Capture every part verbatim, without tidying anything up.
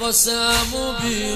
واسه امو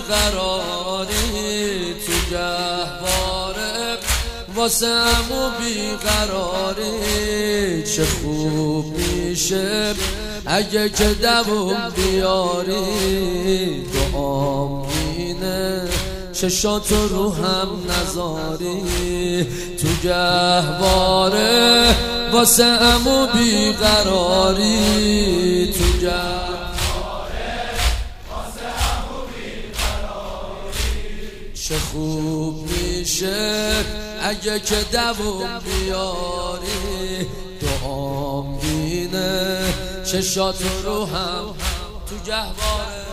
بیقراری تو گهواره، واسه امو بیقراری. چه خوب میشه اگه که دووم بیاری، دعام اینه چشاتو رو هم نذاری. تو گهواره واسه امو بیقراری، تو گهواره واسه امو بیقراری. چه خوب میشه اگه که دووم بیاری، دعام اینه چشاتو رو هم تو گهواره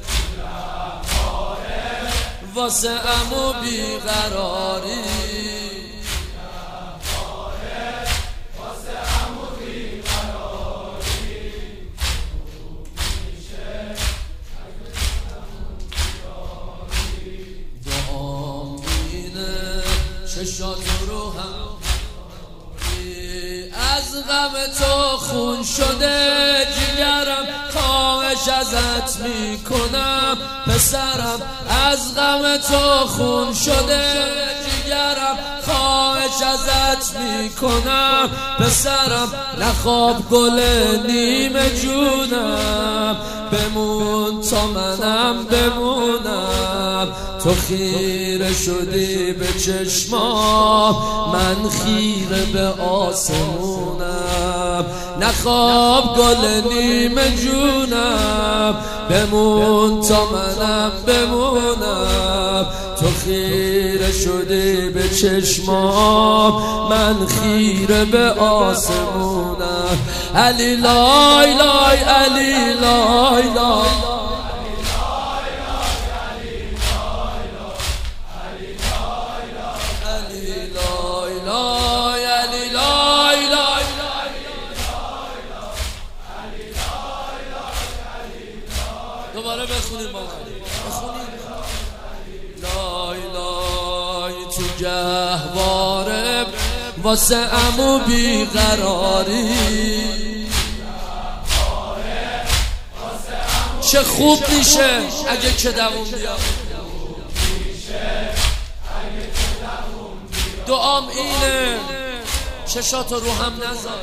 واسه امو بیقراری. دعام اینه چشاتو رو هم از غم تو خون شده جگرم، خواهش ازت میکنم پسرم. از غم تو خون شده جگرم، خواهش ازت میکنم پسرم. نخواب گل نیمه جونم، بمون تا منم بمونم. تو خیره شدی به چشمام، من خیره به آسمونم. نخواب گل نیمه جونم، بمون تا منم بمونم. تو خیره شدی به چشمام، من خیره به آسمونم. علی لای لای علی لای لای دوباره بخونیم با بخونیم. لای لای تو گهواره واسه امو بیقراری. چه خوب میشه اگه که دووم بیاد، دعام اینه چشاتو رو هم نذار.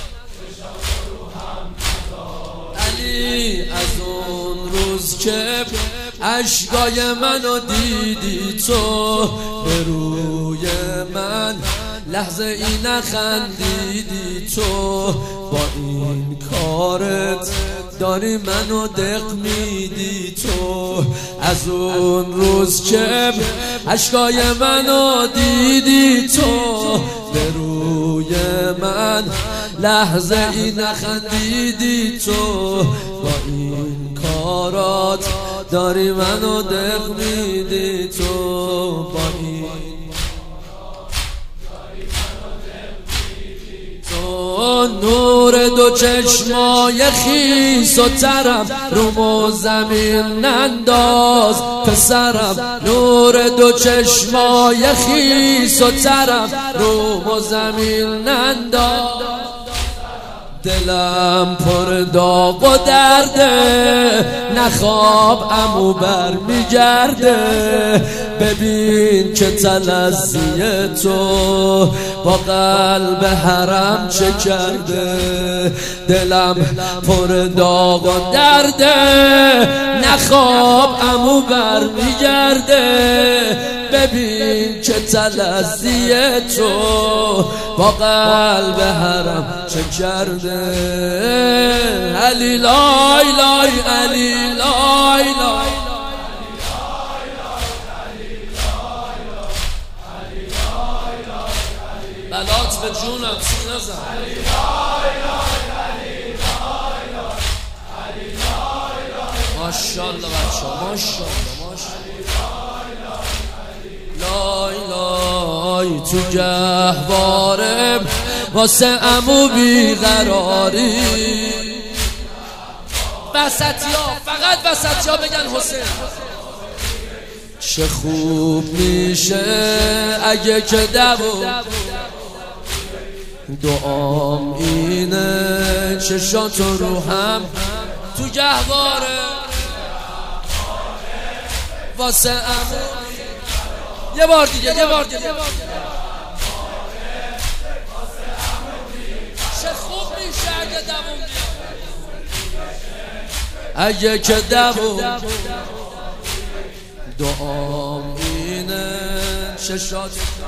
علی از اون روز که اشکای منو دیدی تو، به روی من لحظه ای نخندیدی تو. با این کارت داری منو دق میدی تو. از اون روز که اشکای منو دیدی تو، به روی من لحظه ای نخندیدی تو. با این کارات داری منو دق میدی تو. با این تو نور دو چشمای خیس و ترم، رومو زمین ننداز پسرم. نور دو چشمای خیس و ترم، رومو زمین ننداز. دلم پر داغ و درده، نخواب امو بر میگرده. ببین که تلزیه تو با قلب حرم چه کرده. دلم پر داغ و درده، نخواب امو بر میگرده. ببین که تلزیه تو با قلب حرم چه کرده. علی لای لای علی لای لای بلات به جونم سین نزن. ماشاءالله بچه ماشاءالله ماشاءالله. لای لای تو گهواره واسه امو بیقراری. وسطیا فقط وسطیا بگن حسین. چه خوب میشه اگه که دووم، دعام اینه چشاتو رو هم تو گهواره واسه عمو. یه بار دیگه یه بار دیگه چه خوب میشه اگه دووم بیاد، اگه که دووم دعام اینه چشات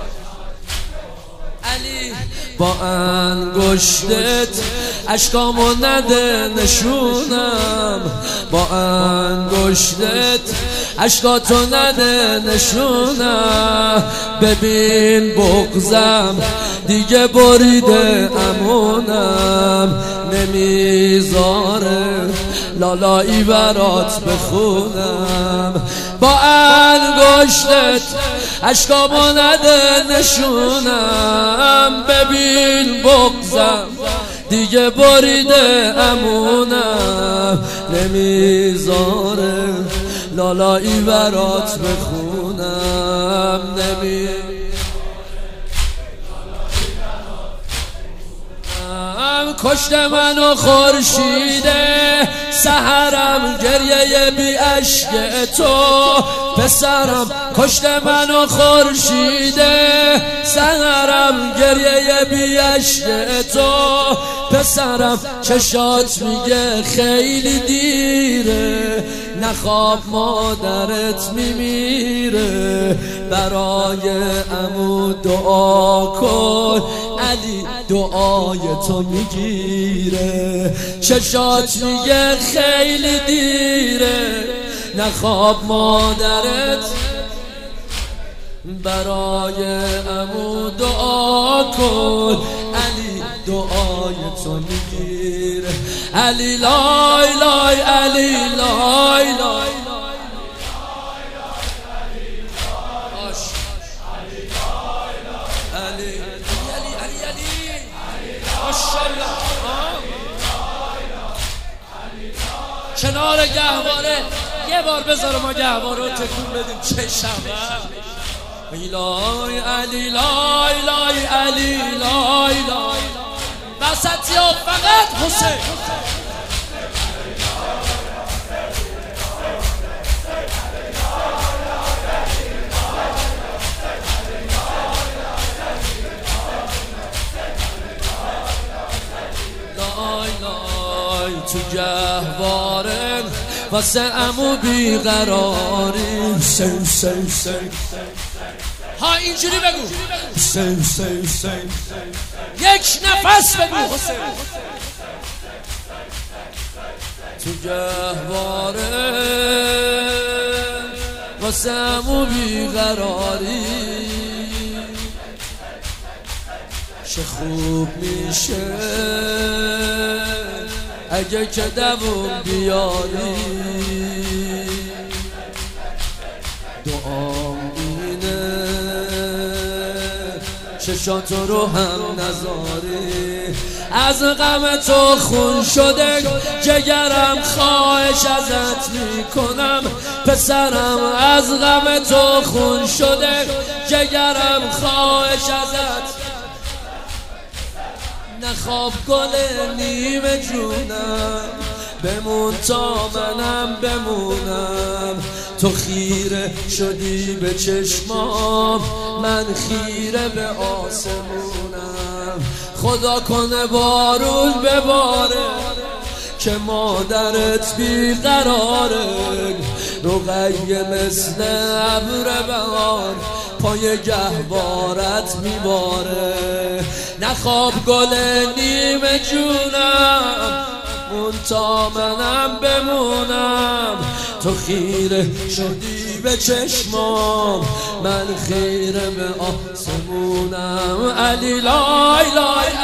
علی با انگشتت اشکامو نده نشونم، با انگشتت اشکاتو نده نشونم. ببین بغضم دیگه بریده امونم، نمیذاره لالایی برات بخونم. با انگشتت اشکامو نده نشونم، ببین بغضم دیگه بریده امونم، نمیذاره لالایی برات بخونم. نمی کشت منو خورشیده سحرم گریه بی عشق تو پسرم، کشت منو خورشیده سحرم گریه بی عشق تو پسرم. چشات میگه خیلی دیره نخواب مادرت میمیره، برای عمو دعا کن علی دعای تو میگیره. چشات میگه خیلی دیره نخواب مادرت، برای عمو دعا کن علی دعای تو میگیره. علی لای لای علی لای لای کنار گهواره یه بار بذار ما گهواره رو تکون بدیم چه شبه. لای علی لای لای علی لای لای وسطی ها فقط حسین. لای لای تو گهواره واسه عمو بیقراری. حسین حسین حسین ها اینجوری بگو حسین حسین حسین یک نفس بگو حسین. تو گهواره واسه عمو بیقراری، چه خوب میشه اگه که دووم بیاری. دعام اینه چشاتو رو هم نذاری، از غم تو خون شده جگرم خواهش ازت میکنم پسرم، از غم تو خون شده جگرم خواهش ازت. نخواب گل نیمه جونم بمون تا منم بمونم، تو خیره شدی به چشمام من خیره به آسمونم. خدا کنه بارون بباره که مادرت بیقراره، رقیه مثل ابر بهار پای گهوارت میباره. نخواب گل نیمه جونم مون تا منم بمونم، تو خیره شدی به چشمام من خیره به آسمونم. علی لای لای